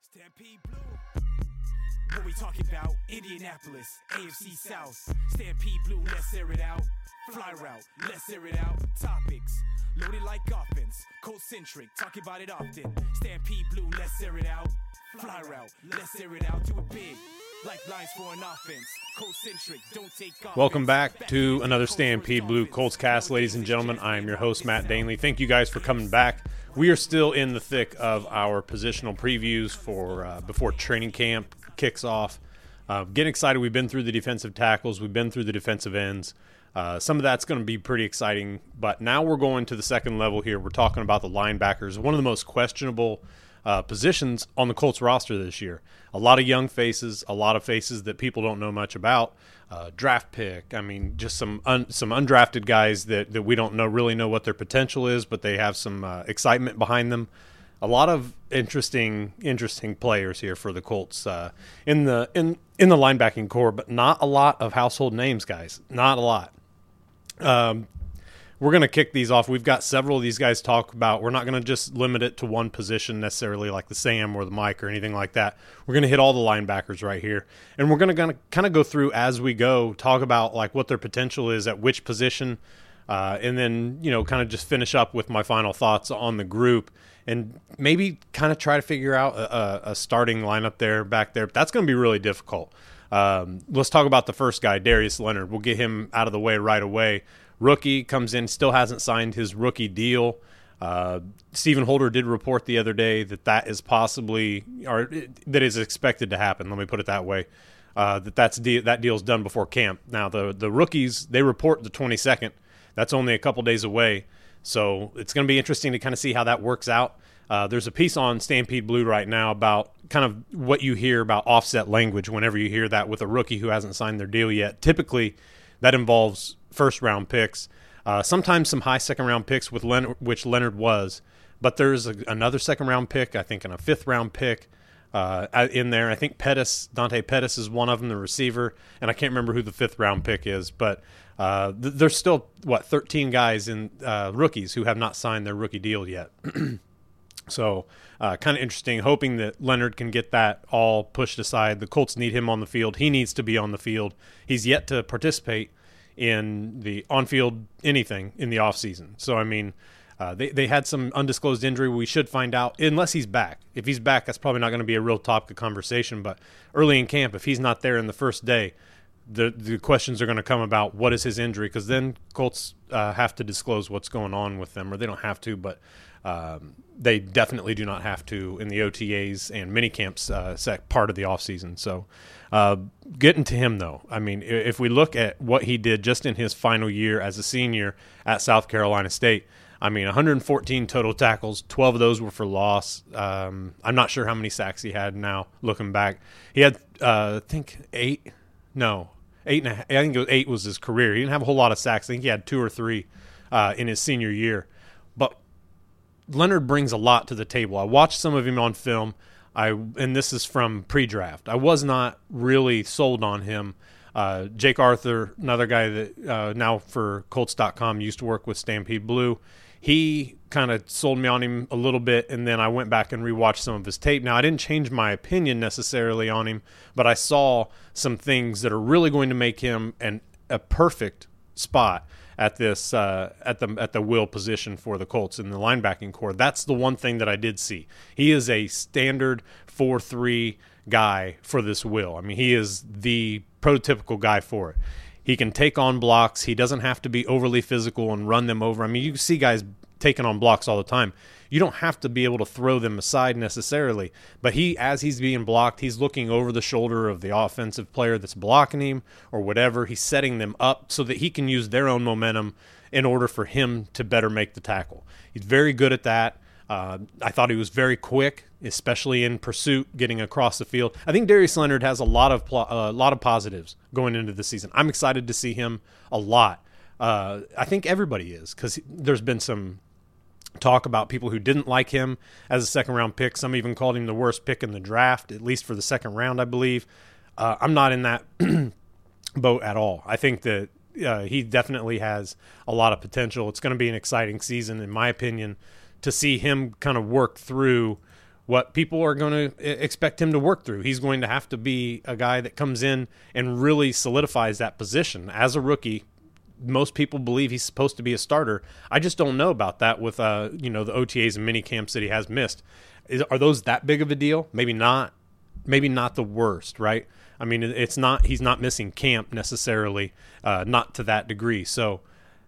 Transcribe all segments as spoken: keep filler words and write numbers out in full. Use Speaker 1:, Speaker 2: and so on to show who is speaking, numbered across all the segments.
Speaker 1: Stampede Blue. What we talking about? Indianapolis, A F C South. Stampede Blue, let's air it out. Fly route, let's air it out. Topics, loaded like offense. Cold-centric, talking about it often. Stampede Blue, let's air it out. Fly route, let's air it out. Do it big, like lines for an offense. Cold-centric, don't take offense.
Speaker 2: Welcome back to another Stampede Blue Colts cast, ladies and gentlemen. I am your host, Matt Danley. Thank you guys for coming back. We are still in the thick of our positional previews for uh, before training camp kicks off. Uh, getting excited. We've been through the defensive tackles. We've been through the defensive ends. Uh, some of that's going to be pretty exciting. But now we're going to the second level here. We're talking about the linebackers, one of the most questionable uh, positions on the Colts roster this year. A lot of young faces, a lot of faces that people don't know much about. Uh, draft pick. I mean, just some un, some undrafted guys that, that we don't know really know what their potential is, but they have some uh, excitement behind them. A lot of interesting interesting players here for the Colts uh, in the in in the linebacking core, but not a lot of household names, guys. Not a lot. Um, we're going to kick these off. We've got several of these guys to talk about. We're not going to just limit it to one position necessarily, like the Sam or the Mike or anything like that. We're going to hit all the linebackers right here, and we're going to kind of go through as we go, talk about like what their potential is at which position, uh, and then you know kind of just finish up with my final thoughts on the group. And maybe kind of try to figure out a, a starting lineup there, back there. That's going to be really difficult. Um, let's talk about the first guy, Darius Leonard. We'll get him out of the way right away. Rookie comes in, still hasn't signed his rookie deal. Uh, Stephen Holder did report the other day that that is possibly, or that is expected to happen. Let me put it that way. Uh, that that's de- that deal's done before camp. Now the the rookies, they report the twenty-second. That's only a couple days away. So it's going to be interesting to kind of see how that works out. Uh, there's a piece on Stampede Blue right now about kind of what you hear about offset language whenever you hear that with a rookie who hasn't signed their deal yet. Typically, that involves first-round picks, uh, sometimes some high second-round picks, with Leonard, which Leonard was. But there's a, another second-round pick, I think, and a fifth-round pick uh, in there. I think Pettis, Dante Pettis is one of them, the receiver, and I can't remember who the fifth-round pick is, but Uh, th- there's still, what, thirteen guys in uh, rookies who have not signed their rookie deal yet. So uh, kind of interesting, hoping that Leonard can get that all pushed aside. The Colts need him on the field. He needs to be on the field. He's yet to participate in the on-field anything in the offseason. So, I mean, uh, they, they had some undisclosed injury. We should find out, unless he's back. If he's back, that's probably not going to be a real topic of conversation. But early in camp, if he's not there in the first day, The the questions are going to come about what is his injury, because then Colts uh, have to disclose what's going on with them, or they don't have to, but um, they definitely do not have to in the O T As and minicamps uh, sec part of the offseason. So uh, getting to him, though, I mean, if we look at what he did just in his final year as a senior at South Carolina State, I mean, one hundred fourteen total tackles, twelve of those were for loss. Um, I'm not sure how many sacks he had now, looking back. He had, uh, I think, eight, no, Eight and a, I think it was eight was his career. He didn't have a whole lot of sacks. I think he had two or three uh, in his senior year. But Leonard brings a lot to the table. I watched some of him on film, I and this is from pre-draft. I was not really sold on him. Uh, Jake Arthur, another guy that uh, now for Colts dot com used to work with Stampede Blue, he kind of sold me on him a little bit, and then I went back and rewatched some of his tape. Now, I didn't change my opinion necessarily on him, but I saw some things that are really going to make him an, a perfect spot at this uh, at the at the will position for the Colts in the linebacking core. That's the one thing that I did see. He is a standard four three guy for this will. I mean, he is the prototypical guy for it. He can take on blocks. He doesn't have to be overly physical and run them over. I mean, you see guys taking on blocks all the time. You don't have to be able to throw them aside necessarily. But he, as he's being blocked, he's looking over the shoulder of the offensive player that's blocking him or whatever. He's setting them up so that he can use their own momentum in order for him to better make the tackle. He's very good at that. Uh, I thought he was very quick, especially in pursuit, getting across the field. I think Darius Leonard has a lot of pl- uh, a lot of positives going into the season. I'm excited to see him a lot. Uh, I think everybody is, because there's been some talk about people who didn't like him as a second-round pick. Some even called him the worst pick in the draft, at least for the second round, I believe. Uh, I'm not in that boat at all. I think that uh, he definitely has a lot of potential. It's going to be an exciting season, in my opinion, to see him kind of work through what people are going to expect him to work through. He's going to have to be a guy that comes in and really solidifies that position. As a rookie, most people believe he's supposed to be a starter. I just don't know about that with uh, you know, the O T As and mini camps that he has missed. Is, are those that big of a deal? Maybe not. Maybe not the worst, right? I mean, it's not. He's not missing camp necessarily, uh, not to that degree. So,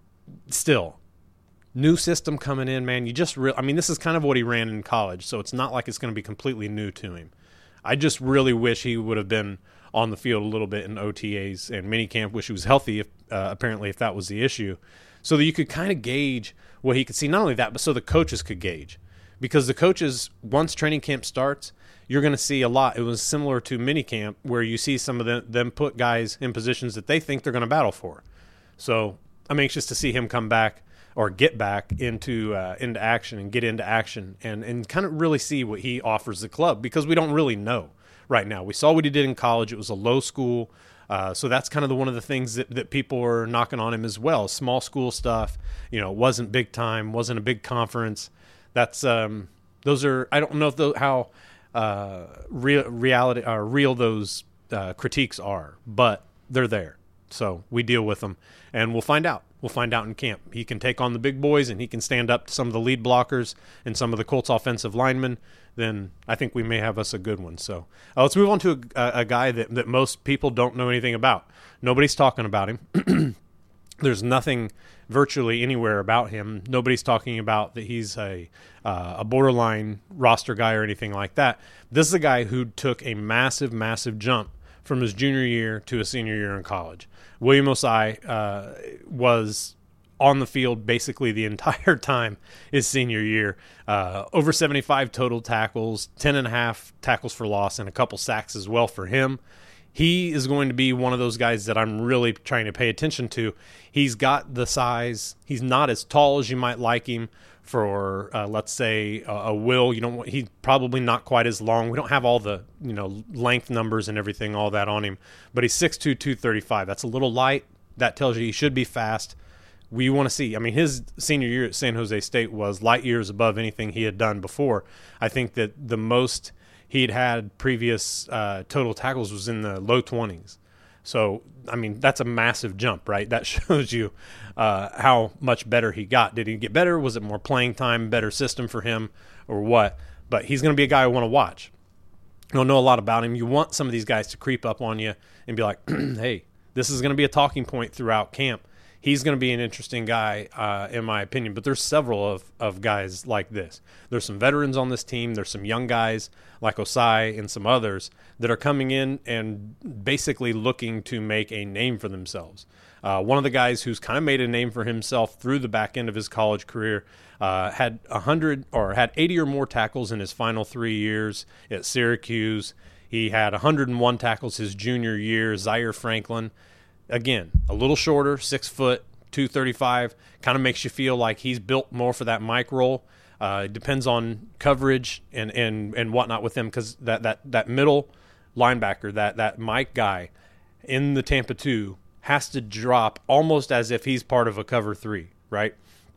Speaker 2: still, new system coming in, man. You just real. I mean, this is kind of what he ran in college, so it's not like it's going to be completely new to him. I just really wish he would have been on the field a little bit in O T As and minicamp. Wish he was healthy, if, uh, apparently, if that was the issue, so that you could kind of gauge what he could see. Not only that, but so the coaches could gauge. Because the coaches, once training camp starts, you're going to see a lot. It was similar to minicamp where you see some of them, them put guys in positions that they think they're going to battle for. So I'm anxious to see him come back or get back into uh, into action and get into action and, and kind of really see what he offers the club, because we don't really know right now. We saw what he did in college. It was a low school. Uh, so that's kind of the, one of the things that, that people are knocking on him as well. Small school stuff, you know, wasn't big time, wasn't a big conference. That's um, those are. I don't know if those, how uh, real reality or real those uh, critiques are, but they're there. So we deal with them, and we'll find out. We'll find out in camp. He can take on the big boys, and he can stand up to some of the lead blockers and some of the Colts offensive linemen. Then I think we may have us a good one. So uh, let's move on to a, a guy that that most people don't know anything about. Nobody's talking about him. There's nothing virtually anywhere about him. Nobody's talking about that he's a uh, a borderline roster guy or anything like that. This is a guy who took a massive, massive jump from his junior year to his senior year in college. William Osai uh, was on the field basically the entire time his senior year. Uh, over seventy-five total tackles, ten and a half tackles for loss, and a couple sacks as well for him. He is going to be one of those guys that I'm really trying to pay attention to. He's got the size. He's not as tall as you might like him for, uh, let's say, a, a Will. You don't. He's probably not quite as long. We don't have all the, you know, length numbers and everything, all that on him. But he's six two, two thirty-five. That's a little light. That tells you he should be fast. We want to see. I mean, his senior year at San Jose State was light years above anything he had done before. I think that the most he'd had previous uh, total tackles was in the low twenties. So, I mean, that's a massive jump, right? That shows you uh, how much better he got. Did he get better? Was it more playing time, better system for him, or what? But he's going to be a guy I want to watch. You don't know a lot about him. You want some of these guys to creep up on you and be like, hey, this is going to be a talking point throughout camp. He's going to be an interesting guy, uh, in my opinion. But there's several of, of guys like this. There's some veterans on this team. There's some young guys like Osai and some others that are coming in and basically looking to make a name for themselves. Uh, one of the guys who's kind of made a name for himself through the back end of his college career uh, had one hundred or had eighty or more tackles in his final three years at Syracuse. He had one hundred one tackles his junior year. Zaire Franklin. Again, a little shorter, six foot, two thirty-five, kind of makes you feel like he's built more for that Mike role. Uh, it depends on coverage and, and, and whatnot with him, because that, that, that middle linebacker, that, that Mike guy in the Tampa two has to drop almost as if he's part of a cover three, right?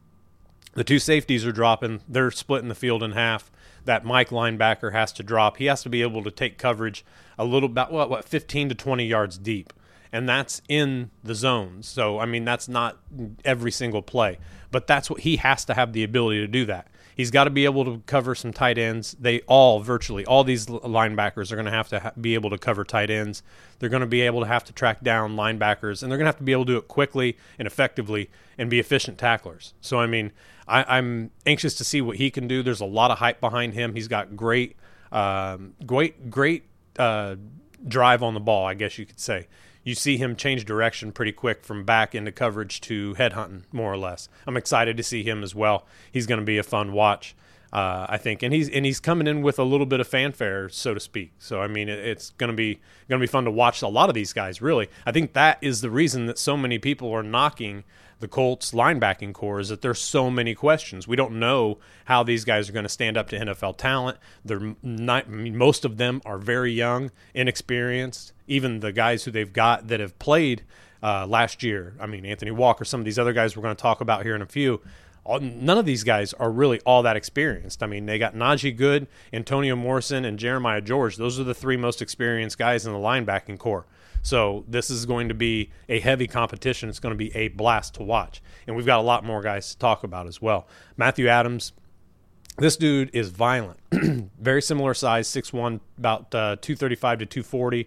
Speaker 2: The two safeties are dropping. They're splitting the field in half. That Mike linebacker has to drop. He has to be able to take coverage a little about, what, what, fifteen to twenty yards deep. And that's in the zones. So, I mean, that's not every single play. But that's what he has to have the ability to do that. He's got to be able to cover some tight ends. They all, virtually, all these linebackers are going to have to ha- be able to cover tight ends. They're going to be able to have to track down linebackers. And they're going to have to be able to do it quickly and effectively and be efficient tacklers. So, I mean, I, I'm anxious to see what he can do. There's a lot of hype behind him. He's got great, um, great, great uh, drive on the ball, I guess you could say. You see him change direction pretty quick from back into coverage to headhunting, more or less. I'm excited to see him as well. He's going to be a fun watch, uh, I think, and he's and he's coming in with a little bit of fanfare, so to speak. So I mean, it, it's going to be going to be fun to watch a lot of these guys. Really, I think that is the reason that so many people are knocking the Colts linebacking core, is that there's so many questions. We don't know how these guys are going to stand up to N F L talent. They're not, I mean, most of them are very young, inexperienced. Even the guys who they've got that have played uh, last year, I mean, Anthony Walker, some of these other guys we're going to talk about here in a few, all, none of these guys are really all that experienced. I mean, they got Najee Good, Antonio Morrison, and Jeremiah George. Those are the three most experienced guys in the linebacking core. So this is going to be a heavy competition. It's going to be a blast to watch. And we've got a lot more guys to talk about as well. Matthew Adams, this dude is violent. Very similar size, six one, about uh, two thirty-five to two forty.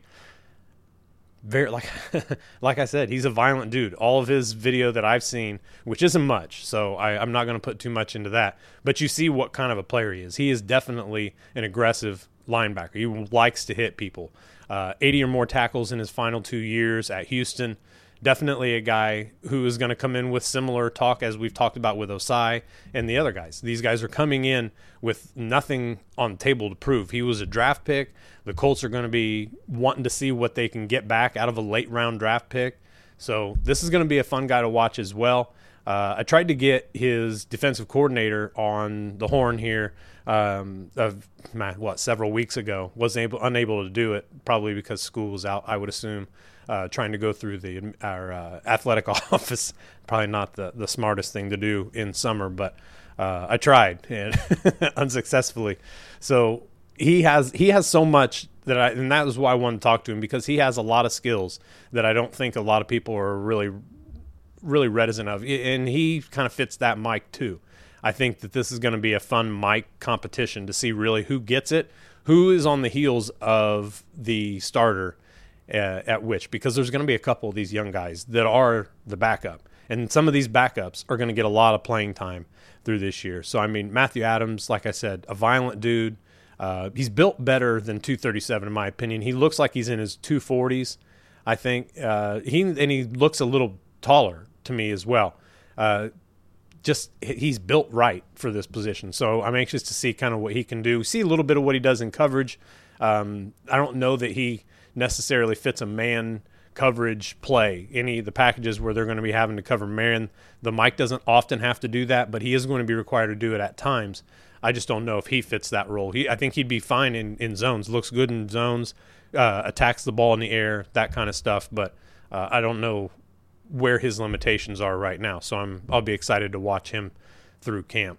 Speaker 2: Very like like I said, he's a violent dude. All of his video that I've seen, which isn't much, so I, I'm not going to put too much into that. But you see what kind of a player he is. He is definitely an aggressive linebacker. He likes to hit people. Uh, eighty or more tackles in his final two years at Houston. Definitely a guy who is going to come in with similar talk as we've talked about with Osai and the other guys. These guys are coming in with nothing on the table to prove. He was a draft pick. The Colts are going to be wanting to see what they can get back out of a late round draft pick. So this is going to be a fun guy to watch as well. Uh, I tried to get his defensive coordinator on the horn here um, of what several weeks ago. Was able unable to do it, probably because school was out, I would assume. Uh, trying to go through the our uh, athletic office, probably not the, the smartest thing to do in summer, but uh, I tried and unsuccessfully. So he has he has so much that I, and that was why I wanted to talk to him, because he has a lot of skills that I don't think a lot of people are really really reticent of, and he kind of fits that mic too. I think that this is going to be a fun mic competition to see really who gets it, who is on the heels of the starter. Uh, at which, because there's going to be a couple of these young guys that are the backup, and some of these backups are going to get a lot of playing time through this year. So, I mean, Matthew Adams, like I said, a violent dude. Uh, he's built better than two thirty-seven, in my opinion. He looks like he's in his two forties, I think. Uh, he and he looks a little taller to me as well. Uh, just he's built right for this position. So I'm anxious to see kind of what he can do. See a little bit of what he does in coverage. Um, I don't know that he necessarily fits a man coverage play, any of the packages where they're going to be having to cover man. The Mike doesn't often have to do that, but he is going to be required to do it at times. I just don't know if he fits that role. He, I think he'd be fine in, in zones, looks good in zones, uh, attacks the ball in the air, that kind of stuff, but uh, I don't know where his limitations are right now, so I'm, I'll be excited to watch him through camp.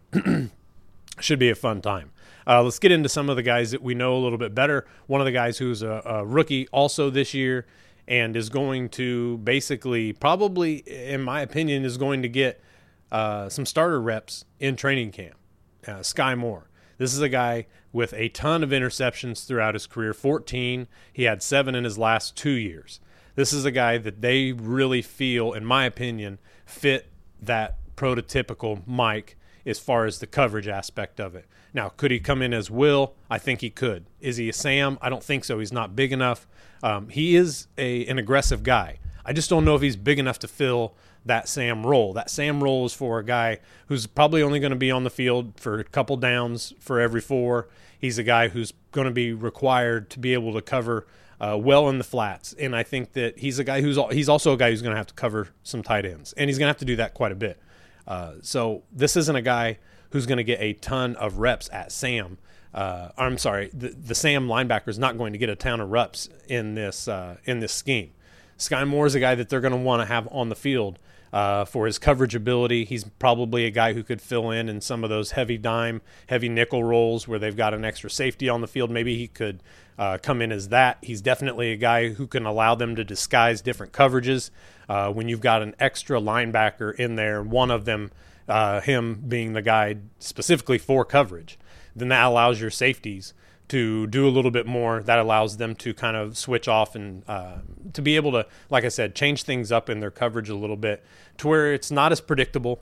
Speaker 2: Should be a fun time. Uh, let's get into some of the guys that we know a little bit better. One of the guys who's a, a rookie also this year and is going to basically probably, in my opinion, is going to get uh, some starter reps in training camp, uh, Sky Moore. This is a guy with a ton of interceptions throughout his career, fourteen. He had seven in his last two years. This is a guy that they really feel, in my opinion, fit that prototypical Mike as far as the coverage aspect of it. Now, could he come in as Will? I think he could. Is he a Sam? I don't think so. He's not big enough. Um, he is a an aggressive guy. I just don't know if he's big enough to fill that Sam role. That Sam role is for a guy who's probably only going to be on the field for a couple downs for every four. He's a guy who's going to be required to be able to cover uh, well in the flats. And I think that he's a guy who's he's also a guy who's going to have to cover some tight ends. And he's going to have to do that quite a bit. Uh, so this isn't a guy who's going to get a ton of reps at Sam. Uh, I'm sorry, the, the Sam linebacker is not going to get a ton of reps in this uh, in this scheme. Sky Moore is a guy that they're going to want to have on the field uh, for his coverage ability. He's probably a guy who could fill in in some of those heavy dime, heavy nickel roles where they've got an extra safety on the field. Maybe he could uh, come in as that. He's definitely a guy who can allow them to disguise different coverages. Uh, when you've got an extra linebacker in there, one of them, uh, him being the guy specifically for coverage, then that allows your safeties to do a little bit more. That allows them to kind of switch off and uh, to be able to, like I said, change things up in their coverage a little bit to where it's not as predictable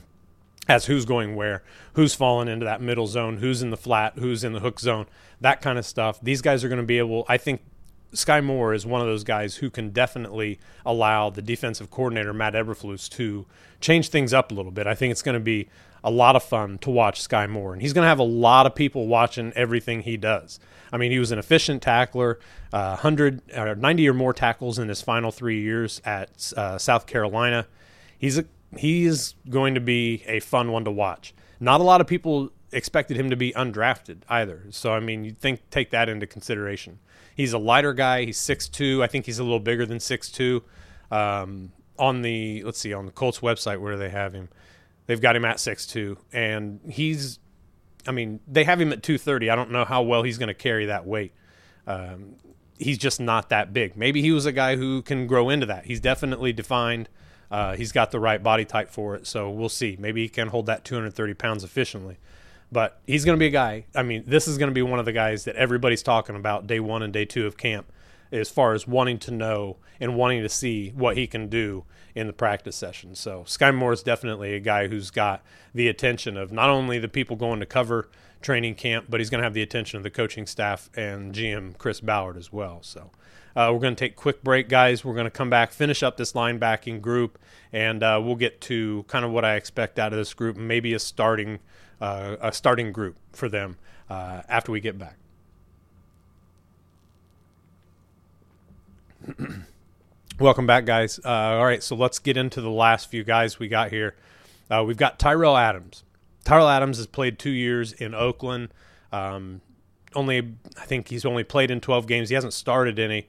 Speaker 2: as who's going where, who's falling into that middle zone, who's in the flat, who's in the hook zone, that kind of stuff. These guys are going to be able, I think, Sky Moore is one of those guys who can definitely allow the defensive coordinator, Matt Eberflus, to change things up a little bit. I think it's going to be a lot of fun to watch Sky Moore, and he's going to have a lot of people watching everything he does. I mean, he was an efficient tackler, uh, one hundred or ninety or more tackles in his final three years at uh, South Carolina. He's a, he is going to be a fun one to watch. Not a lot of people expected him to be undrafted either, so I mean, you think take that into consideration. He's a lighter guy. He's six two. I think he's a little bigger than six two. Um, on the, let's see, on the Colts website, where do they have him? they've got him at six two, and he's, I mean, they have him at two thirty. I don't know how well he's going to carry that weight. Um, he's just not that big. Maybe he was a guy who can grow into that. He's definitely defined. Uh, he's got the right body type for it, so we'll see. Maybe he can hold that two hundred thirty pounds efficiently. But he's going to be a guy. I mean, this is going to be one of the guys that everybody's talking about day one and day two of camp as far as wanting to know and wanting to see what he can do in the practice session. So Sky Moore is definitely a guy who's got the attention of not only the people going to cover training camp, but he's going to have the attention of the coaching staff and G M Chris Ballard as well. So uh, we're going to take a quick break, guys. We're going to come back, finish up this linebacking group, and uh, we'll get to kind of what I expect out of this group, maybe a starting uh, a starting group for them uh, after we get back. Welcome back, guys. Uh, all right, so let's get into the last few guys we got here. Uh, we've got Tyrell Adams. Tyrell Adams has played two years in Oakland. Um, only, I think he's only played in twelve games. He hasn't started any.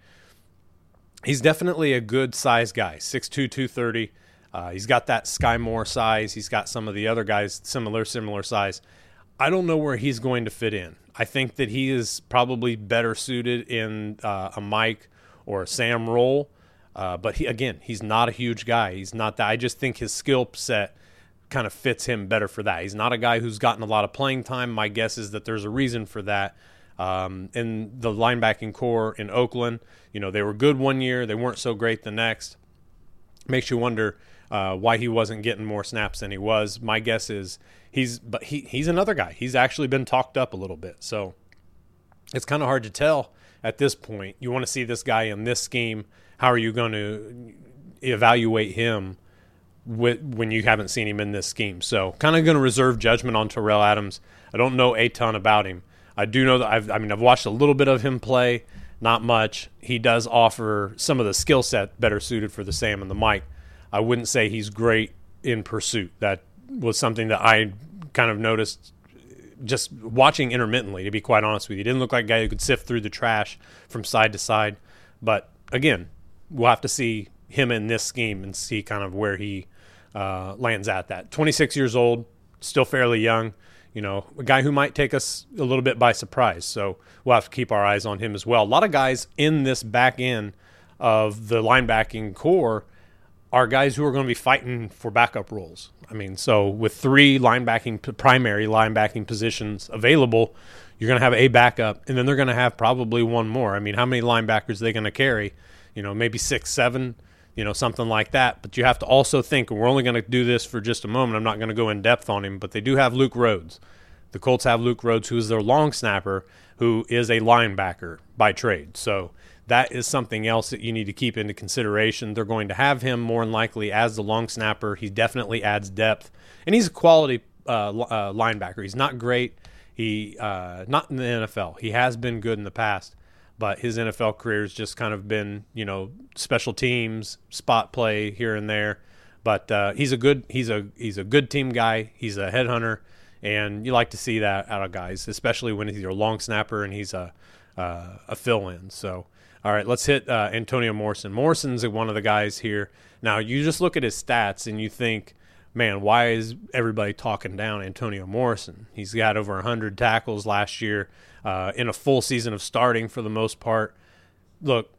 Speaker 2: He's definitely a good size guy, six two, two thirty. Uh, he's got that Sky Moore size. He's got some of the other guys similar, similar size. I don't know where he's going to fit in. I think that he is probably better suited in uh, a Mike or a Sam role. Uh, but he, again, he's not a huge guy. He's not that. I just think his skill set kind of fits him better for that. He's not a guy who's gotten a lot of playing time. My guess is that there's a reason for that. Um, in the linebacking core in Oakland, you know, they were good one year. They weren't so great the next. Makes you wonder uh, why he wasn't getting more snaps than he was. My guess is he's, but he he's another guy. He's actually been talked up a little bit. So it's kind of hard to tell at this point. You want to see this guy in this scheme. How are you going to evaluate him with, when you haven't seen him in this scheme? So kind of going to reserve judgment on Tyrell Adams. I don't know a ton about him. I do know that I've, I mean, I've watched a little bit of him play, not much. He does offer some of the skill set better suited for the Sam and the Mike. I wouldn't say he's great in pursuit. That was something that I kind of noticed just watching intermittently, to be quite honest with you. He didn't look like a guy who could sift through the trash from side to side. But again, we'll have to see him in this scheme and see kind of where he uh, lands at that. twenty-six years old, still fairly young. You know, a guy who might take us a little bit by surprise. So we'll have to keep our eyes on him as well. A lot of guys in this back end of the linebacking core are guys who are going to be fighting for backup roles. I mean, so with three linebacking, primary linebacking positions available, you're going to have a backup, and then they're going to have probably one more. I mean, how many linebackers are they going to carry? You know, maybe six, seven, you know, something like that. But you have to also think, and we're only going to do this for just a moment. I'm not going to go in depth on him, but they do have Luke Rhodes. The Colts have Luke Rhodes, who is their long snapper, who is a linebacker by trade. So that is something else that you need to keep into consideration. They're going to have him more than likely as the long snapper. He definitely adds depth, and he's a quality uh, uh, linebacker. He's not great. He uh, not in the N F L. He has been good in the past, but his N F L career has just kind of been, you know, special teams, spot play here and there. But uh, he's a good he's a he's a good team guy. He's a headhunter, and you like to see that out of guys, especially when he's your long snapper and he's a uh, a fill-in. So, all right, let's hit uh, Antonio Morrison. Morrison's one of the guys here. Now, you just look at his stats and you think, man, why is everybody talking down Antonio Morrison? He's got over one hundred tackles last year uh, in a full season of starting for the most part. Look,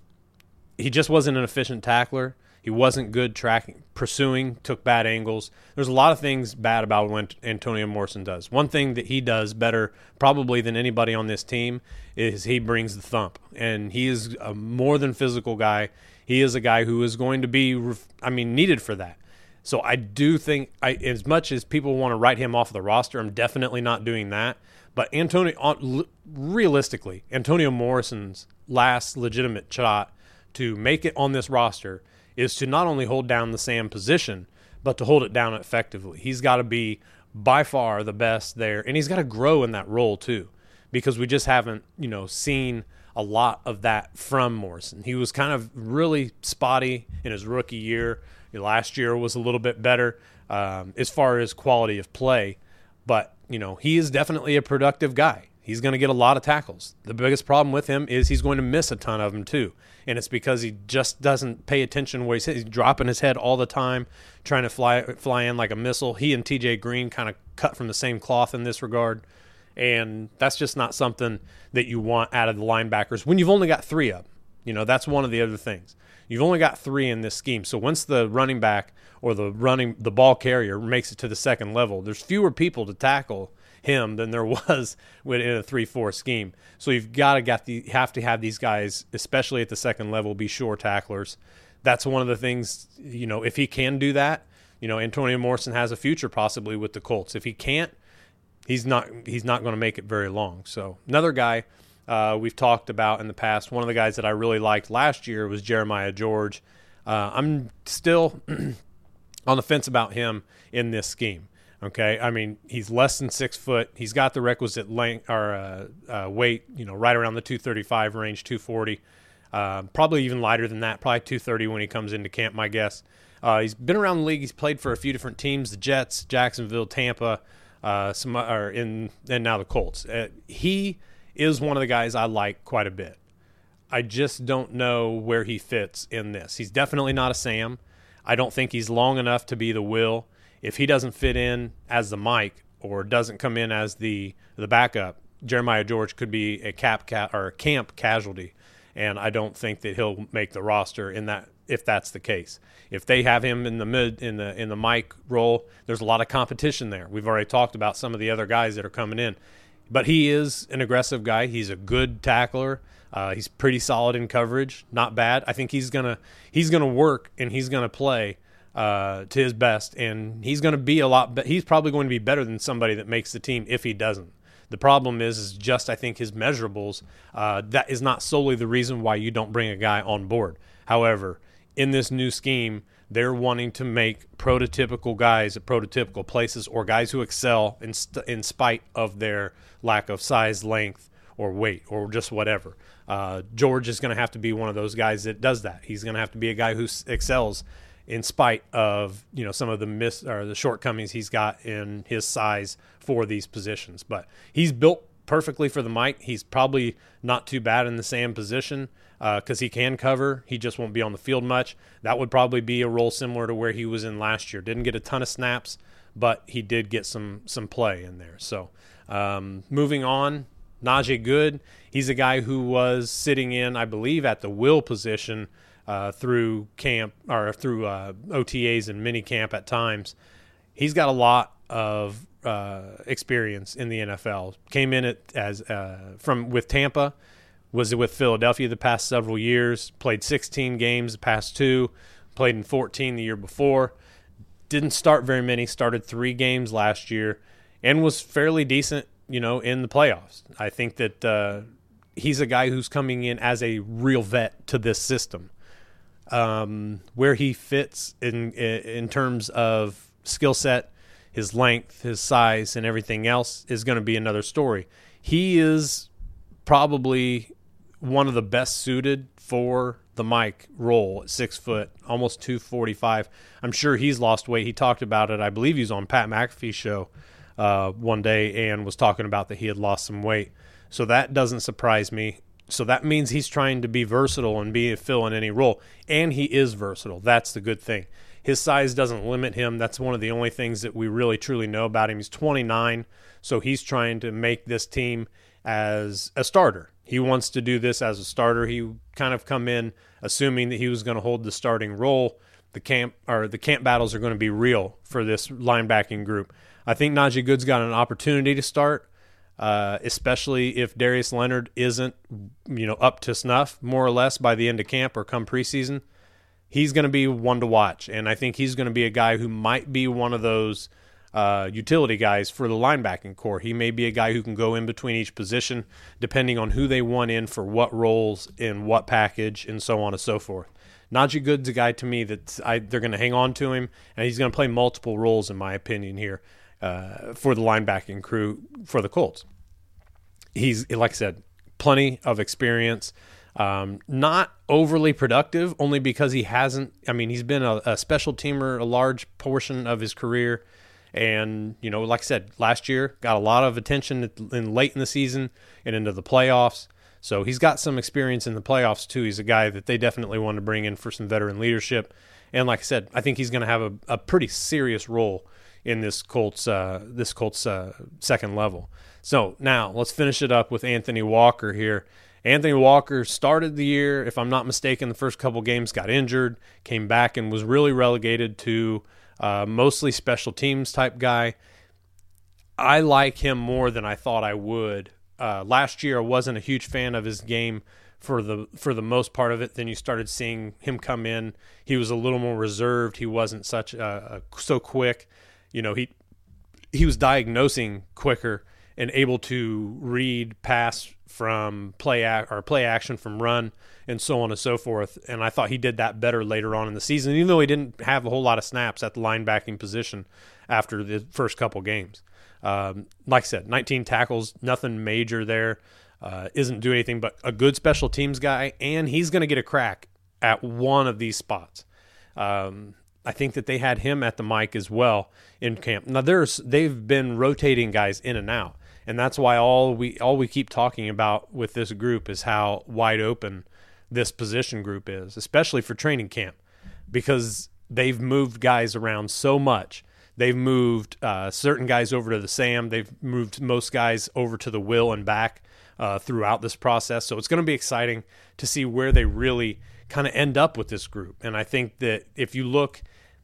Speaker 2: he just wasn't an efficient tackler. He wasn't good tracking, pursuing, took bad angles. There's a lot of things bad about what Antonio Morrison does. One thing that he does better probably than anybody on this team is he brings the thump. And he is a more than physical guy. He is a guy who is going to be, I mean, needed for that. So I do think, I, as much as people want to write him off the roster, I'm definitely not doing that. But Antonio, realistically, Antonio Morrison's last legitimate shot to make it on this roster is to not only hold down the Sam position, but to hold it down effectively. He's got to be by far the best there, and he's got to grow in that role too, because we just haven't, you know, seen a lot of that from Morrison. He was kind of really spotty in his rookie year. Last year was a little bit better um, as far as quality of play, but, you know, he is definitely a productive guy. He's going to get a lot of tackles. The biggest problem with him is he's going to miss a ton of them too. And it's because he just doesn't pay attention where he's, he's dropping his head all the time, trying to fly fly in like a missile. He and T J Green kind of cut from the same cloth in this regard. And that's just not something that you want out of the linebackers when you've only got three of them. You know, that's one of the other things. You've only got three in this scheme. So once the running back or the running the ball carrier makes it to the second level, there's fewer people to tackle him than there was in a three four scheme. So you've got to got the have to have these guys, especially at the second level, be sure tacklers. That's one of the things, you know, if he can do that, you know, Antonio Morrison has a future possibly with the Colts. If he can't, he's not he's not going to make it very long. So another guy uh, we've talked about in the past, one of the guys that I really liked last year was Jeremiah George. Uh, I'm still on the fence about him in this scheme. Okay, I mean, he's less than six foot. He's got the requisite length or uh, uh, weight, you know, right around the two thirty-five range, two forty. Uh, probably even lighter than that, probably two thirty when he comes into camp, my guess. Uh, he's been around the league. He's played for a few different teams: the Jets, Jacksonville, Tampa, uh, some, or in, and now the Colts. Uh, he is one of the guys I like quite a bit. I just don't know where he fits in this. He's definitely not a Sam. I don't think he's long enough to be the Will. If he doesn't fit in as the Mike or doesn't come in as the the backup, Jeremiah George could be a cap ca- or a camp casualty, and I don't think that he'll make the roster in that if that's the case. If they have him in the mid in the in the Mike role, there's a lot of competition there. We've already talked about some of the other guys that are coming in, but he is an aggressive guy. He's a good tackler. Uh, he's pretty solid in coverage, not bad. I think he's gonna he's gonna work and he's gonna play Uh, to his best, and he's going to be a lot be- he's probably going to be better than somebody that makes the team if he doesn't. The problem is is just I think his measurables, uh, that is not solely the reason why you don't bring a guy on board. However, in this new scheme, they're wanting to make prototypical guys at prototypical places or guys who excel in, st- in spite of their lack of size, length, or weight, or just whatever. Uh, George is going to have to be one of those guys that does that. He's going to have to be a guy who s- excels in spite of, you know, some of the miss or the shortcomings he's got in his size for these positions. But he's built perfectly for the Mike. He's probably not too bad in the Sam position because uh, he can cover. He just won't be on the field much. That would probably be a role similar to where he was in last year. Didn't get a ton of snaps, but he did get some some play in there. So um, moving on, Najee Good. He's a guy who was sitting in, I believe, at the will position Uh, through camp or through uh, O T As and mini camp at times. He's got a lot of uh, experience in the N F L. Came in it as uh, from with Tampa, was with Philadelphia the past several years. Played sixteen games the past two. Played in fourteen the year before. Didn't start very many. Started three games last year, and was fairly decent, you know, in the playoffs. I think that uh, he's a guy who's coming in as a real vet to this system. Um, where he fits in in terms of skill set, his length, his size, and everything else is going to be another story. He is probably one of the best suited for the Mike role at six foot, almost two forty-five. I'm sure he's lost weight. He talked about it. I believe he was on Pat McAfee's show uh, one day and was talking about that he had lost some weight. So that doesn't surprise me. So that means he's trying to be versatile and be fill in any role, and he is versatile. That's the good thing. His size doesn't limit him. That's one of the only things that we really truly know about him. He's twenty-nine, so he's trying to make this team as a starter. He wants to do this as a starter. He kind of come in assuming that he was going to hold the starting role. The camp or the camp battles are going to be real for this linebacking group. I think Najee Good's got an opportunity to start. Uh, especially if Darius Leonard isn't, you know, up to snuff more or less by the end of camp or come preseason. He's going to be one to watch, and I think he's going to be a guy who might be one of those uh, utility guys for the linebacking core. He may be a guy who can go in between each position depending on who they want in for what roles in what package and so on and so forth. Najee Good's a guy to me that I, they're going to hang on to him, and he's going to play multiple roles in my opinion here. Uh, for the linebacking crew for the Colts. He's, like I said, plenty of experience. Um, not overly productive, only because he hasn't – I mean, he's been a, a special teamer a large portion of his career, And, you know, like I said, last year got a lot of attention in late in the season and into the playoffs. So he's got some experience in the playoffs too. He's a guy that they definitely want to bring in for some veteran leadership. And like I said, I think he's going to have a, a pretty serious role in this Colts uh, this Colts uh, second level. So now let's finish it up with Anthony Walker here. Anthony Walker started the year, if I'm not mistaken, the first couple games got injured, came back and was really relegated to uh, mostly special teams type guy. I like him more than I thought I would. Uh, last year I wasn't a huge fan of his game for the for the most part of it. Then you started seeing him come in. He was a little more reserved. He wasn't such uh, so quick. You know, he he was diagnosing quicker and able to read pass from play act or play action from run and so on and so forth. And I thought he did that better later on in the season, even though he didn't have a whole lot of snaps at the linebacking position after the first couple games. Um, like I said, nineteen tackles, nothing major there. Uh, isn't doing anything but a good special teams guy, and he's going to get a crack at one of these spots. Um, I think that they had him at the mic as well in camp. Now there's they've been rotating guys in and out, and that's why all we all we keep talking about with this group is how wide open this position group is, especially for training camp, because they've moved guys around so much. They've moved uh, certain guys over to the Sam. They've moved most guys over to the Will and back uh, throughout this process. So it's going to be exciting to see where they really kind of end up with this group. And I think that if you look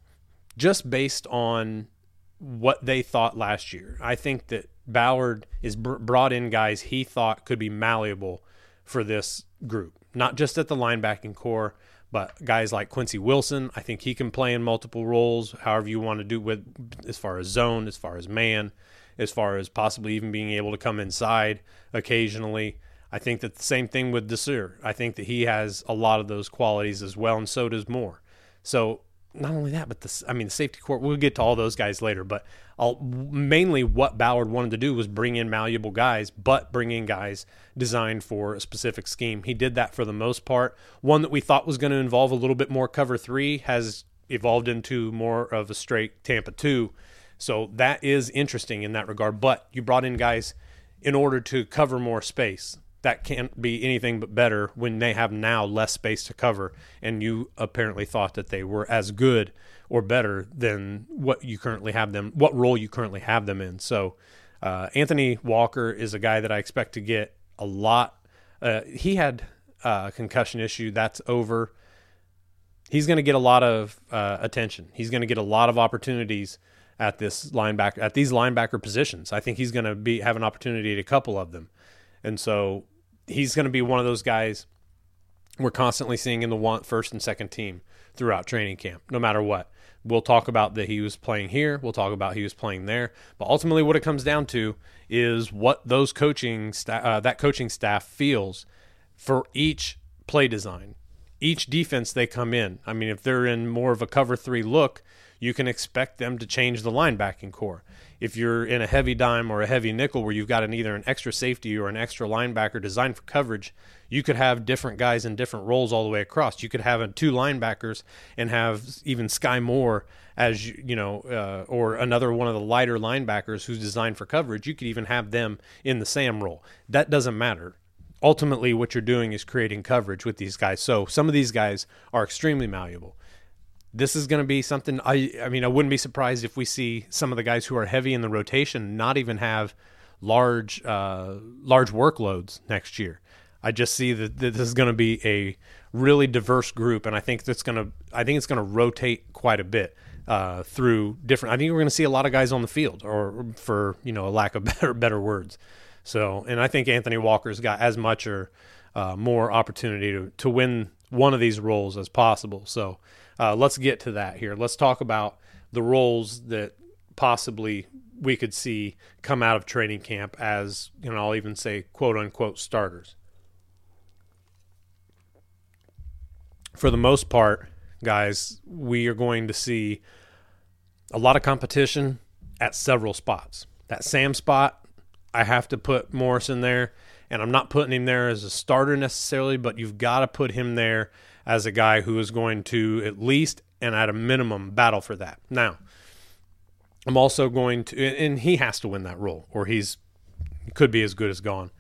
Speaker 2: just based on what they thought last year, I think that Ballard is br- brought in guys he thought could be malleable for this group, not just at the linebacking core, but guys like Quincy Wilson. I think he can play in multiple roles, however you want to do with, as far as zone, as far as man, as far as possibly even being able to come inside occasionally. I think that the same thing with Desir. I think that he has a lot of those qualities as well, and so does Moore. So not only that, but the, I mean, the safety court, we'll get to all those guys later, but I'll, mainly what Ballard wanted to do was bring in malleable guys, but bring in guys designed for a specific scheme. He did that for the most part. One that we thought was going to involve a little bit more cover three has evolved into more of a straight Tampa two. So that is interesting in that regard, but you brought in guys in order to cover more space. That can't be anything but better when they have now less space to cover, and you apparently thought that they were as good or better than what you currently have them, what role you currently have them in. So uh, Anthony Walker is a guy that I expect to get a lot. Uh, he had a concussion issue. That's over. He's going to get a lot of uh, attention. He's going to get a lot of opportunities at this linebacker, at these linebacker positions. I think he's going to be have an opportunity at a couple of them. And so he's going to be one of those guys we're constantly seeing in the one, first and second team throughout training camp, no matter what. We'll talk about that he was playing here. We'll talk about he was playing there. But ultimately what it comes down to is what those coaching sta- uh, that coaching staff feels for each play design, each defense they come in. I mean, if they're in more of a cover three look, you can expect them to change the linebacking core. If you're in a heavy dime or a heavy nickel where you've got an either an extra safety or an extra linebacker designed for coverage, you could have different guys in different roles all the way across. You could have two linebackers and have even Sky Moore as, you know, uh, or another one of the lighter linebackers who's designed for coverage. You could even have them in the Sam role. That doesn't matter. Ultimately, what you're doing is creating coverage with these guys. So some of these guys are extremely malleable. This is going to be something, I I mean, I wouldn't be surprised if we see some of the guys who are heavy in the rotation not even have large uh, large workloads next year. I just see that this is going to be a really diverse group, and I think that's going to I think it's going to rotate quite a bit uh, through different. I think we're going to see a lot of guys on the field, or for you know a lack of better better words. So, and I think Anthony Walker's got as much or uh, more opportunity to to win one of these roles as possible. So. Uh, let's get to that here. Let's talk about the roles that possibly we could see come out of training camp as, you know, I'll even say quote unquote starters. For the most part, guys, we are going to see a lot of competition at several spots. That Sam spot, I have to put Morris in there, and I'm not putting him there as a starter necessarily, but you've got to put him there as a guy who is going to at least and at a minimum battle for that. Now, I'm also going to, and he has to win that role, or he's could be as good as gone.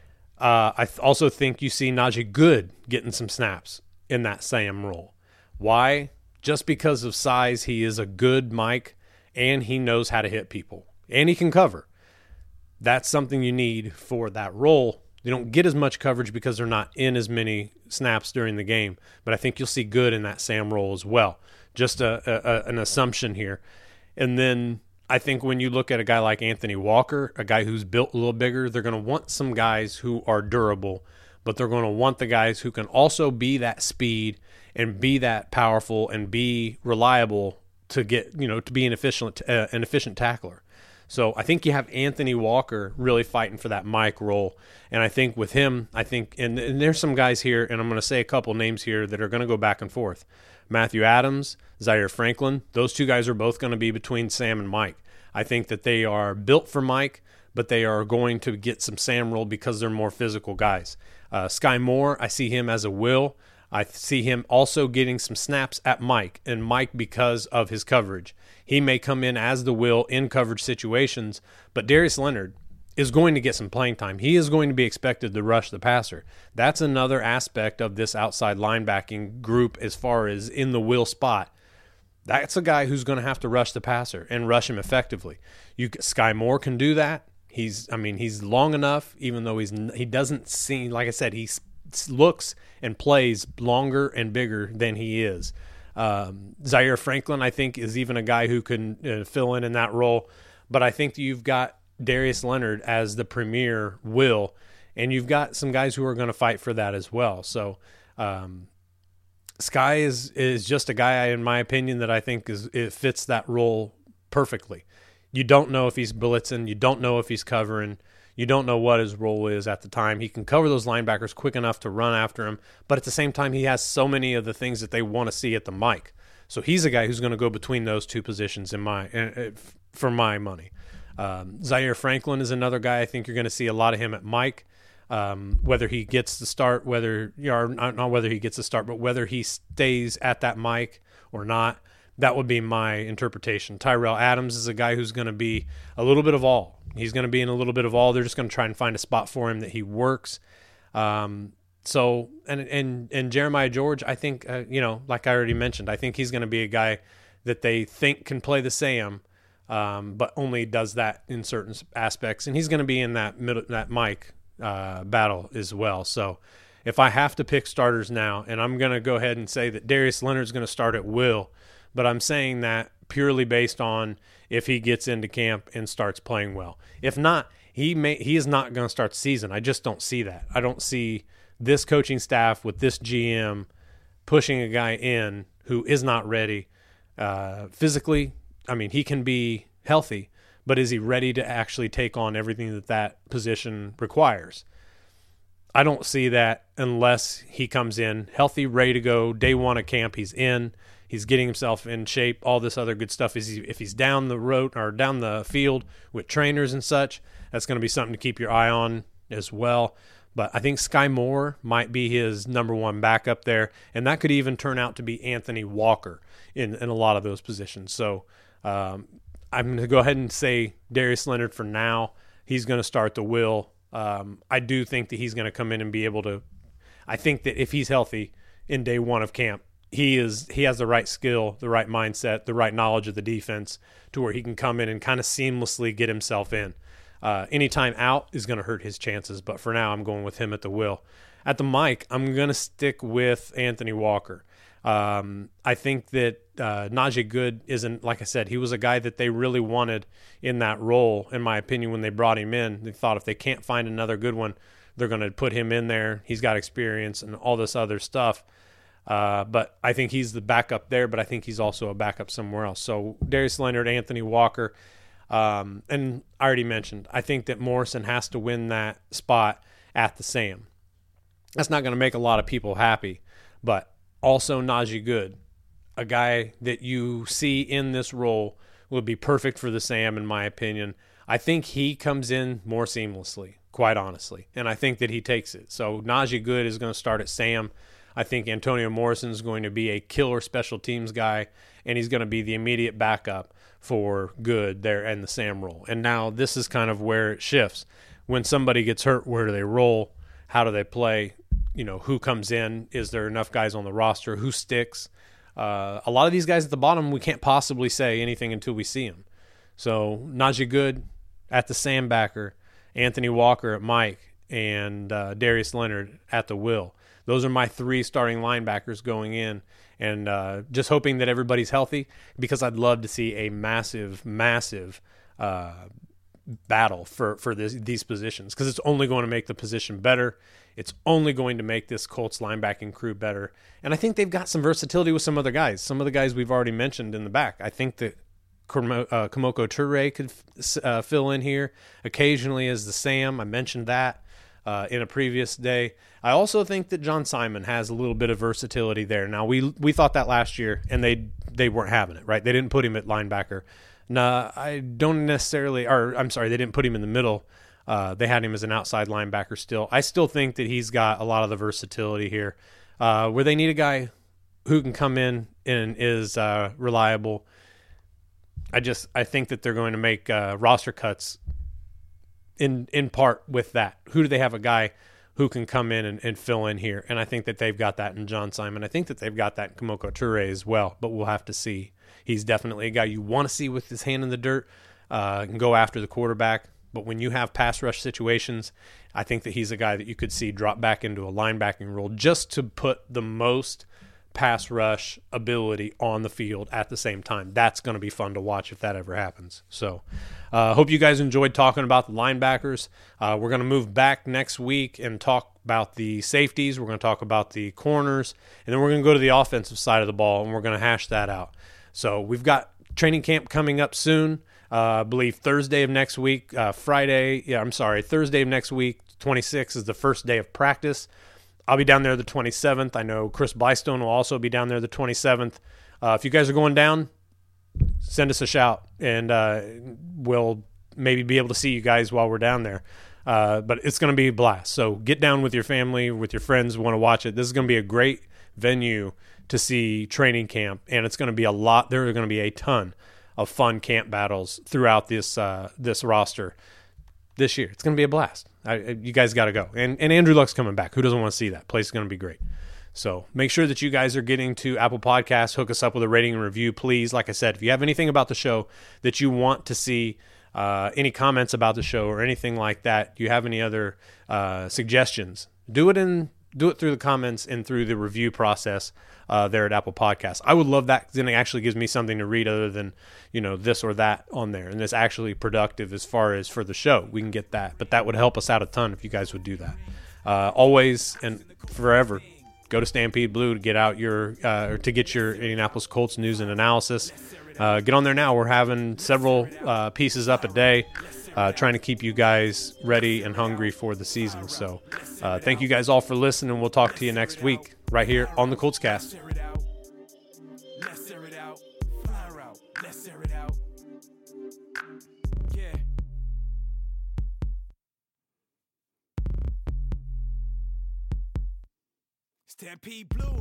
Speaker 2: Uh, I th- also think you see Najee Good getting some snaps in that Sam role. Why? Just because of size, he is a good Mike, and he knows how to hit people, and he can cover. That's something you need for that role. They don't get as much coverage because they're not in as many snaps during the game, but I think you'll see Good in that Sam role as well. Just a, a, an assumption here. And then I think when you look at a guy like Anthony Walker, a guy who's built a little bigger, they're going to want some guys who are durable, but they're going to want the guys who can also be that speed and be that powerful and be reliable to get, you know, to be an efficient, uh, an efficient tackler. So I think you have Anthony Walker really fighting for that Mike role. And I think with him, I think, and, and there's some guys here, and I'm going to say a couple names here that are going to go back and forth. Matthew Adams, Zaire Franklin, those two guys are both going to be between Sam and Mike. I think that they are built for Mike, but they are going to get some Sam role because they're more physical guys. Uh, Sky Moore, I see him as a will. I see him also getting some snaps at Mike, and Mike because of his coverage. He may come in as the will in coverage situations, but Darius Leonard is going to get some playing time. He is going to be expected to rush the passer. That's another aspect of this outside linebacking group as far as in the will spot. That's a guy who's going to have to rush the passer and rush him effectively. You, Sky Moore can do that. He's, I mean, he's long enough, even though he's he doesn't seem, like I said, he looks and plays longer and bigger than he is. Um, Zaire Franklin, I think, is even a guy who can uh, fill in in that role. But I think that you've got Darius Leonard as the premier will, and you've got some guys who are going to fight for that as well. So um, Sky is is just a guy, in my opinion, that I think is it fits that role perfectly. You don't know if he's blitzing. You don't know if he's covering. You don't know what his role is at the time. He can cover those linebackers quick enough to run after him, but at the same time, he has so many of the things that they want to see at the Mike. So he's a guy who's going to go between those two positions in my uh, for my money. Um, Zaire Franklin is another guy. I think you're going to see a lot of him at Mike. Um, whether he gets the start, whether you know, not whether he gets the start, but whether he stays at that Mike or not, that would be my interpretation. Tyrell Adams is a guy who's going to be a little bit of all. He's going to be in a little bit of all. They're just going to try and find a spot for him that he works. Um, so, and and and Jeremiah George, I think, uh, you know, like I already mentioned, I think he's going to be a guy that they think can play the Sam, um, but only does that in certain aspects. And he's going to be in that middle, that Mike uh, battle as well. So if I have to pick starters now, and I'm going to go ahead and say that Darius Leonard's going to start at will, but I'm saying that purely based on if he gets into camp and starts playing well. If not, he may he is not going to start the season. I just don't see that. I don't see this coaching staff with this G M pushing a guy in who is not ready uh, physically. I mean, he can be healthy, but is he ready to actually take on everything that that position requires? I don't see that unless he comes in healthy, ready to go. Day one of camp, he's in. He's getting himself in shape, all this other good stuff. Is he, if he's down the road or down the field with trainers and such, that's going to be something to keep your eye on as well. But I think Sky Moore might be his number one backup there, and that could even turn out to be Anthony Walker in, in a lot of those positions. So um, I'm going to go ahead and say Darius Leonard for now. He's going to start the will. Um, I do think that he's going to come in and be able to – I think that if he's healthy in day one of camp, He is. He has the right skill, the right mindset, the right knowledge of the defense to where he can come in and kind of seamlessly get himself in. Uh, any time out is going to hurt his chances, but for now I'm going with him at the will. At the Mike, I'm going to stick with Anthony Walker. Um, I think that uh, Najee Good isn't, like I said, he was a guy that they really wanted in that role, in my opinion, when they brought him in. They thought if they can't find another good one, they're going to put him in there. He's got experience and all this other stuff. Uh, but I think he's the backup there, but I think he's also a backup somewhere else. So Darius Leonard, Anthony Walker, um, and I already mentioned, I think that Morrison has to win that spot at the Sam. That's not going to make a lot of people happy, but also Najee Good, a guy that you see in this role would be perfect for the Sam, in my opinion. I think he comes in more seamlessly, quite honestly, and I think that he takes it. So Najee Good is going to start at Sam. I think Antonio Morrison is going to be a killer special teams guy, and he's going to be the immediate backup for good there and the Sam role. And now this is kind of where it shifts. When somebody gets hurt, where do they roll? How do they play? You know, who comes in? Is there enough guys on the roster? Who sticks? Uh, a lot of these guys at the bottom, we can't possibly say anything until we see them. So Najee Good at the Sam backer, Anthony Walker at Mike, and uh, Darius Leonard at the will. Those are my three starting linebackers going in, and uh, just hoping that everybody's healthy, because I'd love to see a massive, massive uh, battle for, for this, these positions, because it's only going to make the position better. It's only going to make this Colts linebacking crew better. And I think they've got some versatility with some other guys. Some of the guys we've already mentioned in the back. I think that Komoko uh, Toure could uh, fill in here occasionally as the Sam. I mentioned that uh, in a previous day. I also think that John Simon has a little bit of versatility there. Now, we we thought that last year, and they they weren't having it, right? They didn't put him at linebacker. No, I don't necessarily – or I'm sorry, they didn't put him in the middle. Uh, they had him as an outside linebacker still. I still think that he's got a lot of the versatility here, uh, where they need a guy who can come in and is uh, reliable. I just I think that they're going to make uh, roster cuts in in part with that. Who do they have a guy who can come in and, and fill in here? And I think that they've got that in John Simon. I think that they've got that in Komoko Toure as well, but we'll have to see. He's definitely a guy you want to see with his hand in the dirt, uh, can go after the quarterback. But when you have pass rush situations, I think that he's a guy that you could see drop back into a linebacking role just to put the most pass rush ability on the field at the same time. That's going to be fun to watch if that ever happens. So I uh, hope you guys enjoyed talking about the linebackers. Uh, we're going to move back next week and talk about the safeties. We're going to talk about the corners, and then we're going to go to the offensive side of the ball, and we're going to hash that out. So we've got training camp coming up soon. Uh, I believe Thursday of next week, uh, Friday, yeah, I'm sorry, Thursday of next week, twenty-sixth is the first day of practice. I'll be down there the twenty-seventh. I know Chris Blystone will also be down there the twenty-seventh. Uh, if you guys are going down, send us a shout, and uh, we'll maybe be able to see you guys while we're down there. Uh, but it's going to be a blast. So get down with your family, with your friends who want to watch it. This is going to be a great venue to see training camp, and it's going to be a lot. There are going to be a ton of fun camp battles throughout this uh, this roster this year. It's going to be a blast. I, you guys got to go. And and Andrew Luck's coming back. Who doesn't want to see that? Place is going to be great. So make sure that you guys are getting to Apple Podcasts. Hook us up with a rating and review, please. Like I said, if you have anything about the show that you want to see, uh, any comments about the show or anything like that, you have any other uh, suggestions, do it in do it through the comments and through the review process uh, there at Apple Podcasts. I would love that, because then it actually gives me something to read other than, you know, this or that on there. And it's actually productive as far as for the show. We can get that. But that would help us out a ton if you guys would do that. Uh, always and forever, go to Stampede Blue to get out your uh, or to get your Indianapolis Colts news and analysis. Uh, get on there now. We're having several uh, pieces up a day, uh, trying to keep you guys ready and hungry for the season. So uh, thank you guys all for listening. We'll talk to you next week right here on the Colts Cast.
Speaker 1: Stampede Blue.